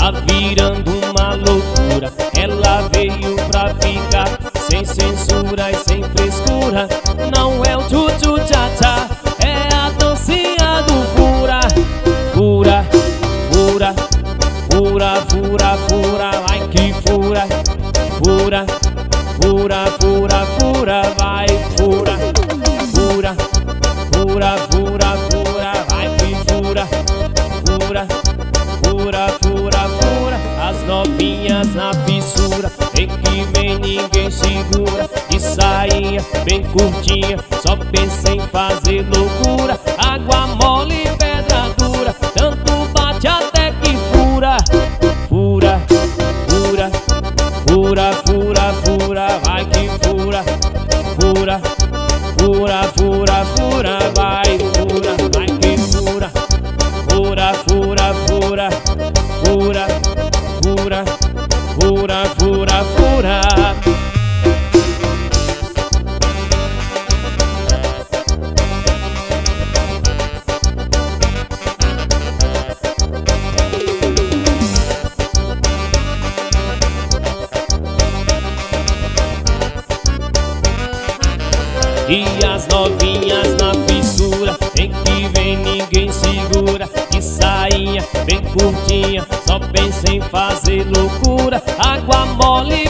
tá virando uma loucura. Ela veio pra ficar, sem censura e sem frescura. Não é o tchu-tchu-tcha-tcha, é a dancinha do fura. Fura, fura, fura, fura, fura, vai que fura. Fura, fura, fura, fura, vai fura. Fura, fura, fura, fura, vai que fura. Fura, fura, fura, fura, as novinhas na fissura. Vem que vem, ninguém segura. De sainha bem curtinha, só pensa em fazer loucura. Água mole e pedra dura, tanto bate até que fura. Fura, fura, fura, fura, fura, vai que fura. Fura, fura, fura, fura, vai fura, vai que fura. Fura, fura, fura, fura, fura, fura, fura, fura. E as novinhas na fissura, vem que vem, ninguém segura. De sainha bem curtinha, só pensa em fazer loucura. Água mole